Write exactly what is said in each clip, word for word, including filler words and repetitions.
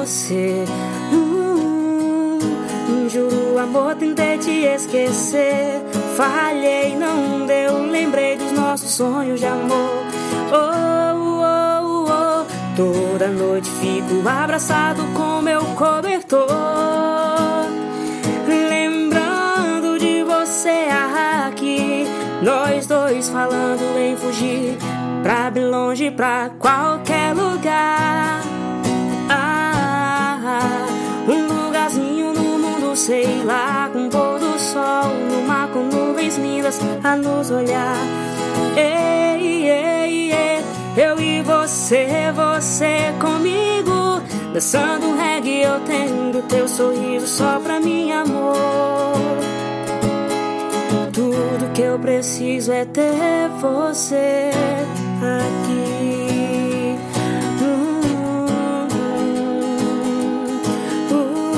você. hum, Juro, amor, tentei te esquecer. Falhei, não deu, lembrei dos nossos sonhos de amor. Oh, oh, oh, toda noite fico abraçado com meu cobertor, lembrando de você aqui, nós dois falando em fugir pra bem longe, pra qualquer lugar. Ah, um lugarzinho no mundo, sei lá, com pôr do sol, no mar com nuvens lindas a nos olhar. Ei, ei, ei, eu e você, você comigo, dançando um reggae, eu tendo teu sorriso só pra mim, amor. Tudo que eu preciso é ter você aqui. uh, uh,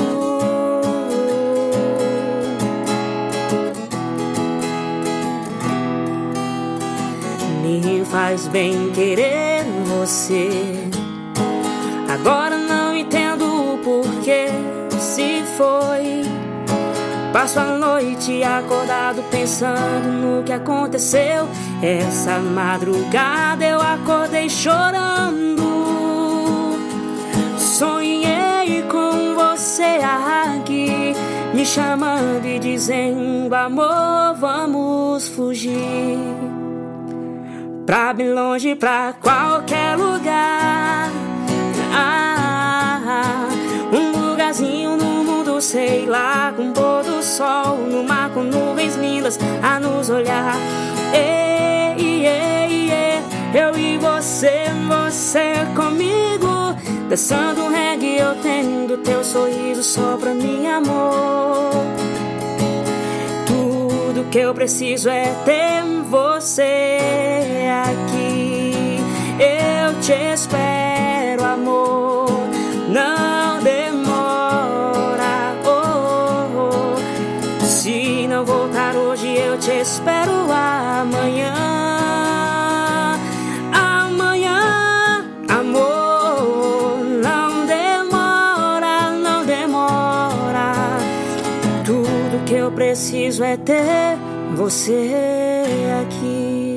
uh. Me faz bem querer você. Agora não entendo o porquê se foi. Passo a noite acordado pensando no que aconteceu. Essa madrugada eu acordei chorando. Sonhei com você aqui, me chamando e dizendo: amor, vamos fugir pra bem longe, pra qualquer lugar. Ah, um lugarzinho no mundo, sei lá, com pôr do sol, no mar com nuvens lindas a nos olhar. Ei, ei, ei, eu e você, você comigo, dançando um reggae, eu tendo teu sorriso só pra mim, amor. Tudo que eu preciso é ter você aqui. Eu te espero, amor, não demora. oh, oh. Se não voltar hoje, eu te espero amanhã. Amanhã, amor, não demora, não demora. Tudo que eu preciso é ter você aqui.